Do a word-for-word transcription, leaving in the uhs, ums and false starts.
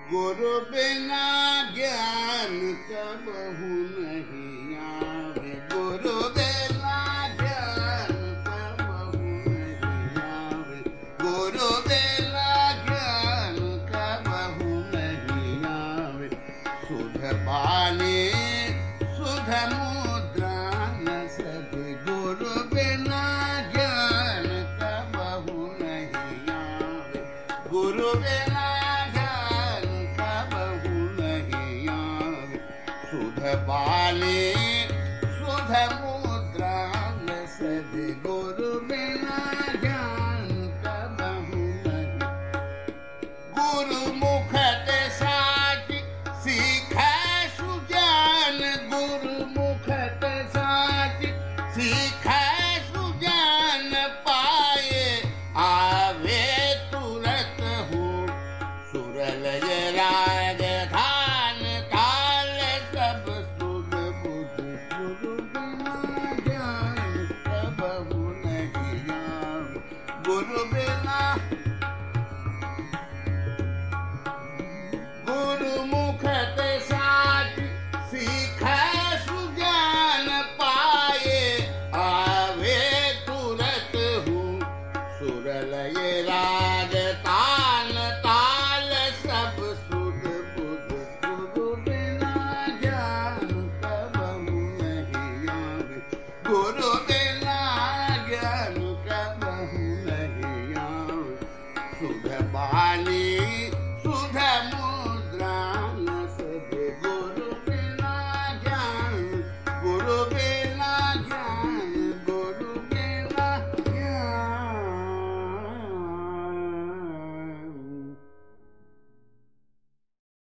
गुरु बिना ज्ञान कबहु नहीं आवे। गुरु बिना ज्ञान कबहु नहीं आवे। गुरु बिना ज्ञान कबहु नहीं आवे। सुध बानी सुध मुद्रा न सधे। गुरु बिना ज्ञान कबहु नहीं आवे। गुरु बिना सुध बाले सुध मुद्रा न सधे। गुरु बिना ज्ञान कबहु नहीं। गुरु मुख ते साची सीखै सुजान। गुरु मुख ते साची सीखै सुजान। पाए आवे तुरत हो सुरलय